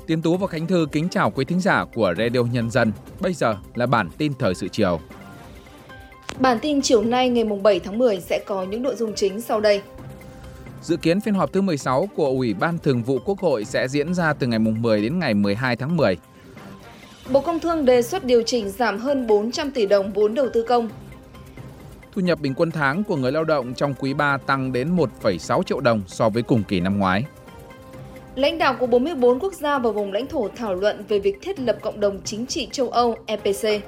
Tiến Tú và Khánh Thư kính chào quý thính giả của Radio Nhân dân. Bây giờ là bản tin thời sự chiều. Bản tin chiều nay ngày 7 tháng 10 sẽ có những nội dung chính sau đây. Dự kiến phiên họp thứ 16 của Ủy ban Thường vụ Quốc hội sẽ diễn ra từ ngày 10 đến ngày 12 tháng 10. Bộ Công Thương đề xuất điều chỉnh giảm hơn 400 tỷ đồng vốn đầu tư công. Thu nhập bình quân tháng của người lao động trong quý 3 tăng đến 1,6 triệu đồng so với cùng kỳ năm ngoái. Lãnh đạo của 44 quốc gia và vùng lãnh thổ thảo luận về việc thiết lập Cộng đồng Chính trị châu Âu EPC.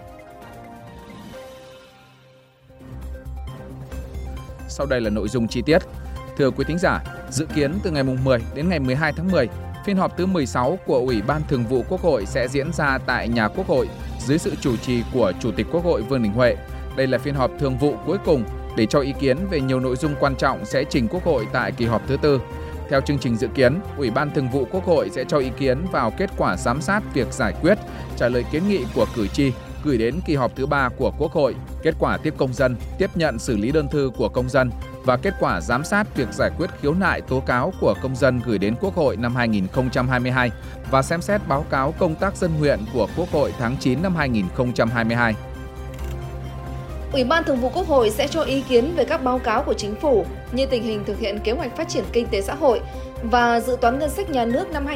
Sau đây là nội dung chi tiết. Thưa quý thính giả, dự kiến từ ngày 10 đến ngày 12 tháng 10, phiên họp thứ 16 của Ủy ban Thường vụ Quốc hội sẽ diễn ra tại nhà Quốc hội dưới sự chủ trì của Chủ tịch Quốc hội Vương Đình Huệ. Đây là phiên họp thường vụ cuối cùng để cho ý kiến về nhiều nội dung quan trọng sẽ trình Quốc hội tại kỳ họp thứ 4. Theo chương trình dự kiến, Ủy ban Thường vụ Quốc hội sẽ cho ý kiến vào kết quả giám sát việc giải quyết, trả lời kiến nghị của cử tri gửi đến kỳ họp thứ 3 của Quốc hội, kết quả tiếp công dân, tiếp nhận xử lý đơn thư của công dân và kết quả giám sát việc giải quyết khiếu nại tố cáo của công dân gửi đến Quốc hội năm 2022 và xem xét báo cáo công tác dân nguyện của Quốc hội tháng 9 năm 2022. Ủy ban Thường vụ Quốc hội sẽ cho ý kiến về các báo cáo của Chính phủ như tình hình thực hiện kế hoạch phát triển kinh tế xã hội và dự toán ngân sách nhà nước năm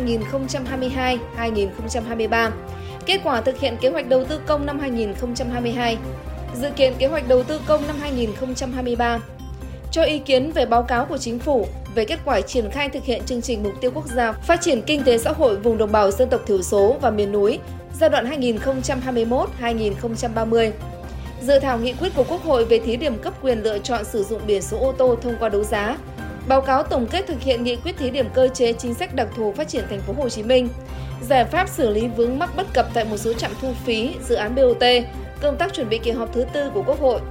2022-2023, kết quả thực hiện kế hoạch đầu tư công năm 2022, dự kiến kế hoạch đầu tư công năm 2023, cho ý kiến về báo cáo của Chính phủ về kết quả triển khai thực hiện chương trình mục tiêu quốc gia phát triển kinh tế xã hội vùng đồng bào dân tộc thiểu số và miền núi giai đoạn 2021-2030. Dự thảo nghị quyết của Quốc hội về thí điểm cấp quyền lựa chọn sử dụng biển số ô tô thông qua đấu giá. Báo cáo tổng kết thực hiện nghị quyết thí điểm cơ chế chính sách đặc thù phát triển thành phố Hồ Chí Minh. Giải pháp xử lý vướng mắc bất cập tại một số trạm thu phí, dự án BOT, công tác chuẩn bị kỳ họp thứ 4 của Quốc hội.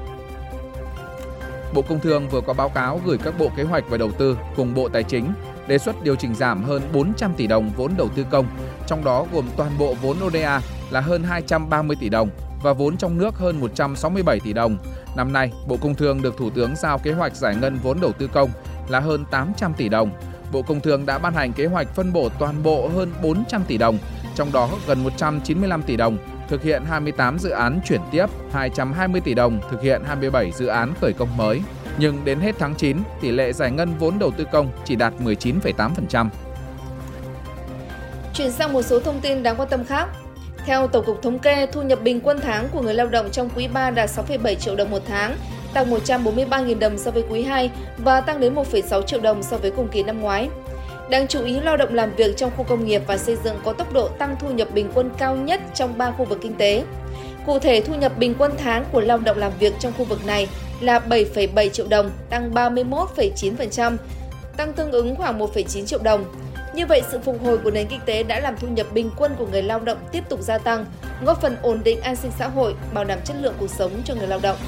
Bộ Công Thương vừa có báo cáo gửi các Bộ Kế hoạch và Đầu tư cùng Bộ Tài chính đề xuất điều chỉnh giảm hơn 400 tỷ đồng vốn đầu tư công, trong đó gồm toàn bộ vốn ODA là hơn 230 tỷ đồng và vốn trong nước hơn 167 tỷ đồng. Năm nay, Bộ Công Thương được Thủ tướng giao kế hoạch giải ngân vốn đầu tư công là hơn 800 tỷ đồng. Bộ Công Thương đã ban hành kế hoạch phân bổ toàn bộ hơn 400 tỷ đồng, trong đó gần 195 tỷ đồng thực hiện 28 dự án chuyển tiếp, 220 tỷ đồng thực hiện 27 dự án khởi công mới. Nhưng đến hết tháng 9, tỷ lệ giải ngân vốn đầu tư công chỉ đạt 19,8%. Chuyển sang một số thông tin đáng quan tâm khác. Theo Tổng cục Thống kê, thu nhập bình quân tháng của người lao động trong quý 3 đạt 6,7 triệu đồng một tháng, tăng 143.000 đồng so với quý 2 và tăng đến 1,6 triệu đồng so với cùng kỳ năm ngoái. Đáng chú ý, lao động làm việc trong khu công nghiệp và xây dựng có tốc độ tăng thu nhập bình quân cao nhất trong 3 khu vực kinh tế. Cụ thể, thu nhập bình quân tháng của lao động làm việc trong khu vực này là 7,7 triệu đồng, tăng 31,9%, tăng tương ứng khoảng 1,9 triệu đồng. Như vậy, sự phục hồi của nền kinh tế đã làm thu nhập bình quân của người lao động tiếp tục gia tăng, góp phần ổn định an sinh xã hội, bảo đảm chất lượng cuộc sống cho người lao động.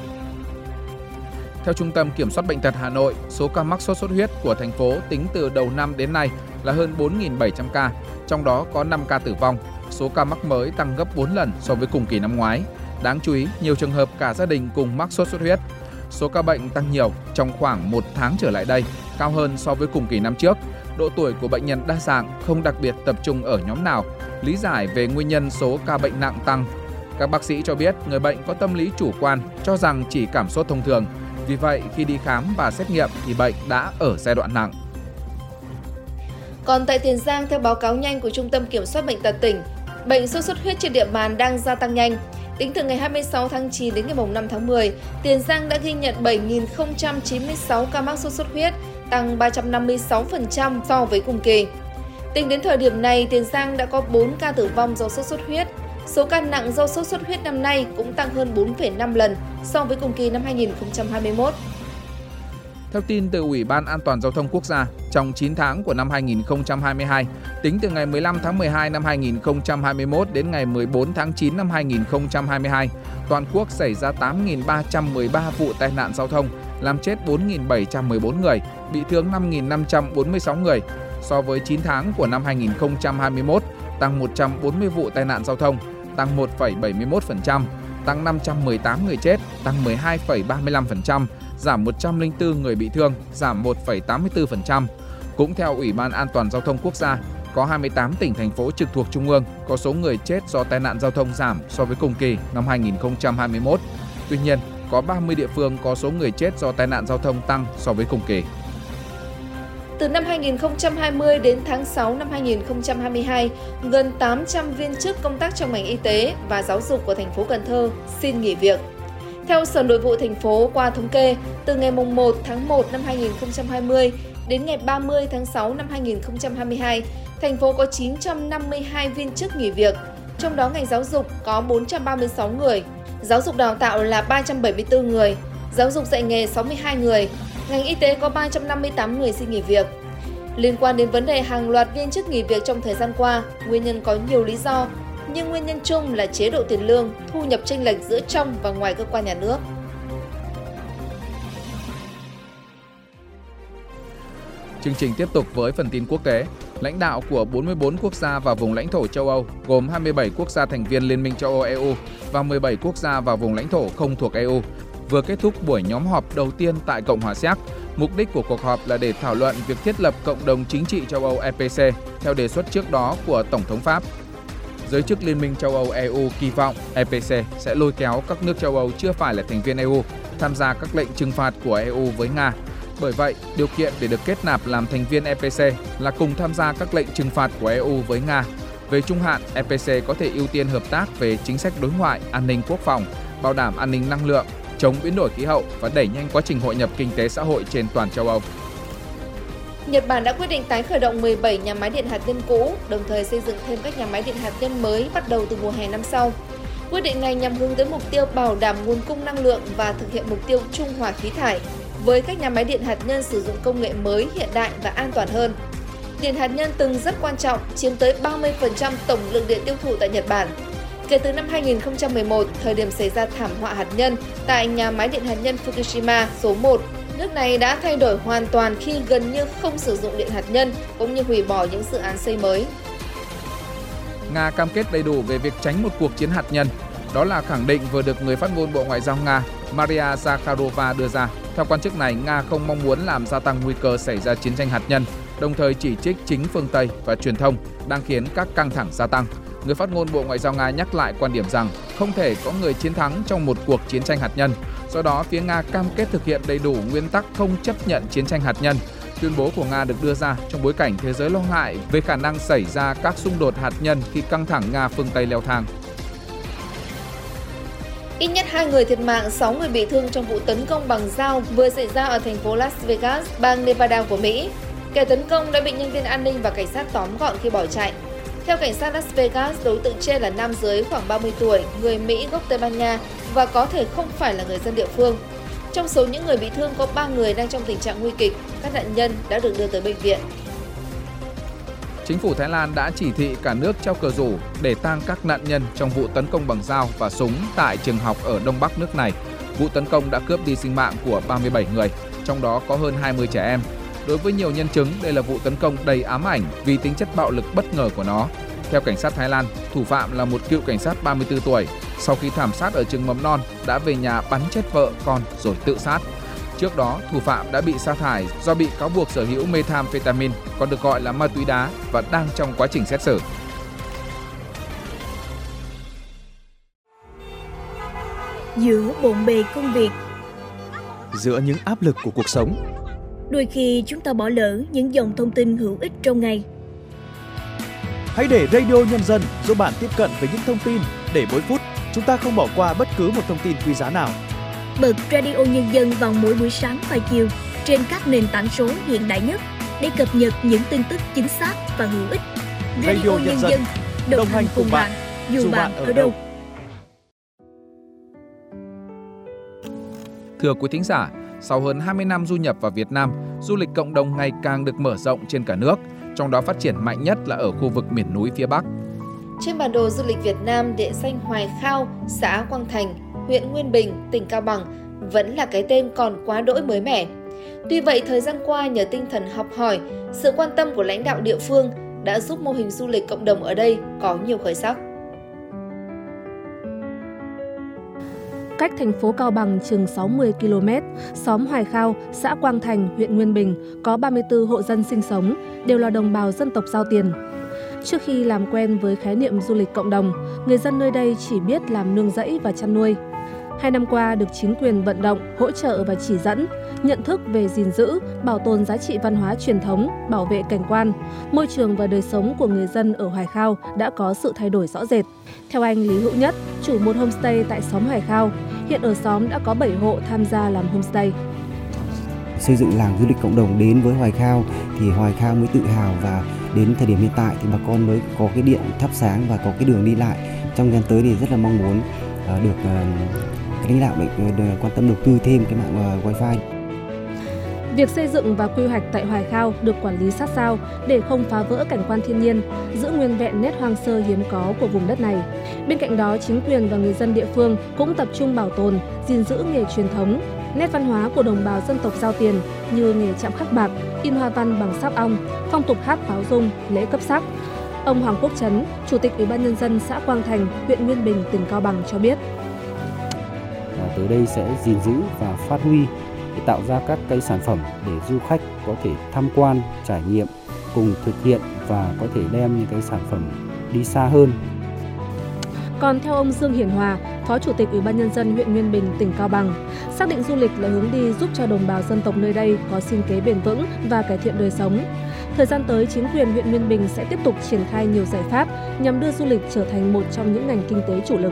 Theo Trung tâm Kiểm soát Bệnh tật Hà Nội, số ca mắc sốt xuất huyết của thành phố tính từ đầu năm đến nay là hơn 4.700 ca, trong đó có 5 ca tử vong. Số ca mắc mới tăng gấp 4 lần so với cùng kỳ năm ngoái. Đáng chú ý, nhiều trường hợp cả gia đình cùng mắc sốt xuất huyết. Số ca bệnh tăng nhiều trong khoảng 1 tháng trở lại đây, cao hơn so với cùng kỳ năm trước. Độ tuổi của bệnh nhân đa dạng, không đặc biệt tập trung ở nhóm nào. Lý giải về nguyên nhân số ca bệnh nặng tăng. Các bác sĩ cho biết người bệnh có tâm lý chủ quan, cho rằng chỉ cảm sốt thông thường. Vì vậy, khi đi khám và xét nghiệm thì bệnh đã ở giai đoạn nặng. Còn tại Tiền Giang, theo báo cáo nhanh của Trung tâm Kiểm soát Bệnh tật tỉnh, bệnh sốt xuất huyết trên địa bàn đang gia tăng nhanh. Tính từ ngày 26 tháng 9 đến ngày 5 tháng 10, Tiền Giang đã ghi nhận 7.096 ca mắc sốt xuất huyết, tăng 356% so với cùng kỳ. Tính đến thời điểm này, Tiền Giang đã có 4 ca tử vong do sốt xuất huyết. Số ca nặng do sốt xuất huyết năm nay cũng tăng hơn 4,5 lần so với cùng kỳ năm 2021. Theo tin từ Ủy ban An toàn Giao thông Quốc gia, trong 9 tháng của năm 2022, tính từ ngày 15 tháng 12 năm 2021 đến ngày 14 tháng 9 năm 2022, toàn quốc xảy ra 8.313 vụ tai nạn giao thông, làm chết 4.714 người, bị thương 5.546 người. So với 9 tháng của năm 2021, tăng 140 vụ tai nạn giao thông, tăng 1,71%, tăng 518 người chết, tăng 12,35%, giảm 104 người bị thương, giảm 1,84%. Cũng theo Ủy ban An toàn Giao thông Quốc gia, có 28 tỉnh, thành phố trực thuộc Trung ương có số người chết do tai nạn giao thông giảm so với cùng kỳ năm 2021. Tuy nhiên, có 30 địa phương có số người chết do tai nạn giao thông tăng so với cùng kỳ. Từ năm 2020 đến tháng 6 năm 2022, gần 800 viên chức công tác trong ngành y tế và giáo dục của thành phố Cần Thơ xin nghỉ việc. Theo Sở Nội vụ thành phố, qua thống kê, từ ngày 1 tháng 1 năm 2020 đến ngày 30 tháng 6 năm 2022, thành phố có 952 viên chức nghỉ việc, trong đó ngành giáo dục có 436 người, giáo dục đào tạo là 374 người, giáo dục dạy nghề 62 người, ngành y tế có 358 người xin nghỉ việc. Liên quan đến vấn đề hàng loạt viên chức nghỉ việc trong thời gian qua, nguyên nhân có nhiều lý do, nhưng nguyên nhân chung là chế độ tiền lương, thu nhập chênh lệch giữa trong và ngoài cơ quan nhà nước. Chương trình tiếp tục với phần tin quốc tế. Lãnh đạo của 44 quốc gia và vùng lãnh thổ châu Âu, gồm 27 quốc gia thành viên Liên minh châu Âu EU và 17 quốc gia và vùng lãnh thổ không thuộc EU, vừa kết thúc buổi nhóm họp đầu tiên tại Cộng hòa Séc. Mục đích của cuộc họp là để thảo luận việc thiết lập Cộng đồng Chính trị châu Âu EPC theo đề xuất trước đó của Tổng thống Pháp. Giới chức Liên minh châu Âu EU kỳ vọng EPC sẽ lôi kéo các nước châu Âu chưa phải là thành viên EU tham gia các lệnh trừng phạt của EU với Nga. Bởi vậy, điều kiện để được kết nạp làm thành viên EPC là cùng tham gia các lệnh trừng phạt của EU với Nga. Về trung hạn, EPC có thể ưu tiên hợp tác về chính sách đối ngoại, an ninh quốc phòng, bảo đảm an ninh năng lượng, chống biến đổi khí hậu và đẩy nhanh quá trình hội nhập kinh tế xã hội trên toàn châu Âu. Nhật Bản đã quyết định tái khởi động 17 nhà máy điện hạt nhân cũ, đồng thời xây dựng thêm các nhà máy điện hạt nhân mới bắt đầu từ mùa hè năm sau. Quyết định này nhằm hướng tới mục tiêu bảo đảm nguồn cung năng lượng và thực hiện mục tiêu trung hòa khí thải, với các nhà máy điện hạt nhân sử dụng công nghệ mới, hiện đại và an toàn hơn. Điện hạt nhân từng rất quan trọng, chiếm tới 30% tổng lượng điện tiêu thụ tại Nhật Bản. Kể từ năm 2011, thời điểm xảy ra thảm họa hạt nhân tại nhà máy điện hạt nhân Fukushima số 1, nước này đã thay đổi hoàn toàn khi gần như không sử dụng điện hạt nhân, cũng như hủy bỏ những dự án xây mới. Nga cam kết đầy đủ về việc tránh một cuộc chiến hạt nhân. Đó là khẳng định vừa được người phát ngôn Bộ Ngoại giao Nga Maria Zakharova đưa ra. Theo quan chức này, Nga không mong muốn làm gia tăng nguy cơ xảy ra chiến tranh hạt nhân, đồng thời chỉ trích chính phương Tây và truyền thông đang khiến các căng thẳng gia tăng. Người phát ngôn Bộ Ngoại giao Nga nhắc lại quan điểm rằng không thể có người chiến thắng trong một cuộc chiến tranh hạt nhân. Do đó, phía Nga cam kết thực hiện đầy đủ nguyên tắc không chấp nhận chiến tranh hạt nhân. Tuyên bố của Nga được đưa ra trong bối cảnh thế giới lo ngại về khả năng xảy ra các xung đột hạt nhân khi căng thẳng Nga phương Tây leo thang. Ít nhất 2 người thiệt mạng, 6 người bị thương trong vụ tấn công bằng dao vừa xảy ra ở thành phố Las Vegas, bang Nevada của Mỹ. Kẻ tấn công đã bị nhân viên an ninh và cảnh sát tóm gọn khi bỏ chạy. Theo cảnh sát Las Vegas, đối tượng trên là nam giới khoảng 30 tuổi, người Mỹ gốc Tây Ban Nha và có thể không phải là người dân địa phương. Trong số những người bị thương có 3 người đang trong tình trạng nguy kịch, các nạn nhân đã được đưa tới bệnh viện. Chính phủ Thái Lan đã chỉ thị cả nước treo cờ rủ để tang các nạn nhân trong vụ tấn công bằng dao và súng tại trường học ở Đông Bắc nước này. Vụ tấn công đã cướp đi sinh mạng của 37 người, trong đó có hơn 20 trẻ em. Đối với nhiều nhân chứng, đây là vụ tấn công đầy ám ảnh vì tính chất bạo lực bất ngờ của nó. Theo cảnh sát Thái Lan, thủ phạm là một cựu cảnh sát 34 tuổi. Sau khi thảm sát ở trường mầm non, đã về nhà bắn chết vợ, con rồi tự sát. Trước đó, thủ phạm đã bị sa thải do bị cáo buộc sở hữu methamphetamine, còn được gọi là ma túy đá, và đang trong quá trình xét xử. Giữa bộn bề công việc, giữa những áp lực của cuộc sống, đôi khi chúng ta bỏ lỡ những dòng thông tin hữu ích trong ngày. Hãy để Radio Nhân dân giúp bạn tiếp cận với những thông tin để mỗi phút chúng ta không bỏ qua bất cứ một thông tin quý giá nào. Bật Radio Nhân dân vào mỗi buổi sáng và chiều trên các nền tảng số hiện đại nhất để cập nhật những tin tức chính xác và hữu ích. Radio Nhân dân đồng hành cùng bạn, dù bạn ở đâu. Thưa quý thính giả, sau hơn 20 năm du nhập vào Việt Nam, du lịch cộng đồng ngày càng được mở rộng trên cả nước, trong đó phát triển mạnh nhất là ở khu vực miền núi phía Bắc. Trên bản đồ du lịch Việt Nam, địa danh Hoài Khao, xã Quang Thành, huyện Nguyên Bình, tỉnh Cao Bằng vẫn là cái tên còn quá đỗi mới mẻ. Tuy vậy, thời gian qua nhờ tinh thần học hỏi, sự quan tâm của lãnh đạo địa phương đã giúp mô hình du lịch cộng đồng ở đây có nhiều khởi sắc. Cách thành phố Cao Bằng chừng 60 km, xóm Hoài Khao, xã Quang Thành, huyện Nguyên Bình có 34 hộ dân sinh sống, đều là đồng bào dân tộc Dao Tiền. Trước khi làm quen với khái niệm du lịch cộng đồng, người dân nơi đây chỉ biết làm nương rẫy và chăn nuôi. 2 năm qua được chính quyền vận động, hỗ trợ và chỉ dẫn, nhận thức về gìn giữ, bảo tồn giá trị văn hóa truyền thống, bảo vệ cảnh quan, môi trường và đời sống của người dân ở Hoài Khao đã có sự thay đổi rõ rệt. Theo anh Lý Hữu Nhất, chủ một homestay tại xóm Hoài Khao, hiện ở xóm đã có 7 hộ tham gia làm homestay. Xây dựng làng du lịch cộng đồng đến với Hoài Khao thì Hoài Khao mới tự hào, và đến thời điểm hiện tại thì bà con mới có cái điện thắp sáng và có cái đường đi lại. Trong thời gian tới thì rất là mong muốn được lãnh đạo quan tâm đầu tư thêm cái mạng wifi. Việc xây dựng và quy hoạch tại Hoài Khao được quản lý sát sao để không phá vỡ cảnh quan thiên nhiên, giữ nguyên vẹn nét hoang sơ hiếm có của vùng đất này. Bên cạnh đó, chính quyền và người dân địa phương cũng tập trung bảo tồn, gìn giữ nghề truyền thống, nét văn hóa của đồng bào dân tộc Dao Tiền như nghề chạm khắc bạc, in hoa văn bằng sáp ong, phong tục hát báo dung, lễ cấp sắc. Ông Hoàng Quốc Trấn, Chủ tịch Ủy ban Nhân dân xã Quang Thành, huyện Nguyên Bình, tỉnh Cao Bằng cho biết. Tới đây sẽ gìn giữ và phát huy để tạo ra các cái sản phẩm để du khách có thể tham quan, trải nghiệm, cùng thực hiện và có thể đem những cái sản phẩm đi xa hơn. Còn theo ông Dương Hiển Hòa, Phó Chủ tịch Ủy ban Nhân dân huyện Nguyên Bình, tỉnh Cao Bằng, xác định du lịch là hướng đi giúp cho đồng bào dân tộc nơi đây có sinh kế bền vững và cải thiện đời sống. Thời gian tới, chính quyền huyện Nguyên Bình sẽ tiếp tục triển khai nhiều giải pháp nhằm đưa du lịch trở thành một trong những ngành kinh tế chủ lực.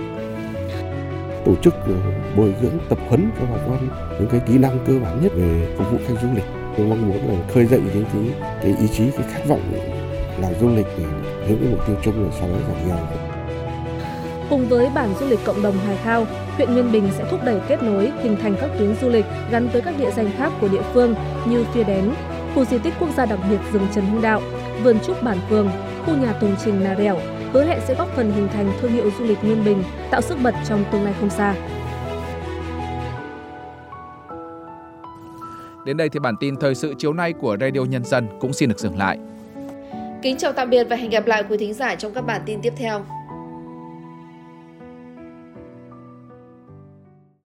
Tổ chức bồi dưỡng tập huấn cho bà con những cái kỹ năng cơ bản nhất về phục vụ khách du lịch. Tôi mong muốn là khơi dậy cái ý chí, cái khát vọng làm du lịch để hướng đến mục tiêu chung là xóa đói giảm nghèo. Cùng với bản du lịch cộng đồng Hoài Khao, huyện Nguyên Bình sẽ thúc đẩy kết nối, hình thành các tuyến du lịch gắn với các địa danh khác của địa phương như Phia Đén, khu di tích quốc gia đặc biệt rừng Trần Hưng Đạo, vườn trúc Bản Phường, khu nhà tường trình Nà Đẻo, hứa hẹn sẽ góp phần hình thành thương hiệu du lịch Nguyên Bình, tạo sức bật trong tương lai không xa. Đến đây thì bản tin thời sự chiều nay của Radio Nhân dân cũng xin được dừng lại. Kính chào tạm biệt và hẹn gặp lại quý thính giả trong các bản tin tiếp theo.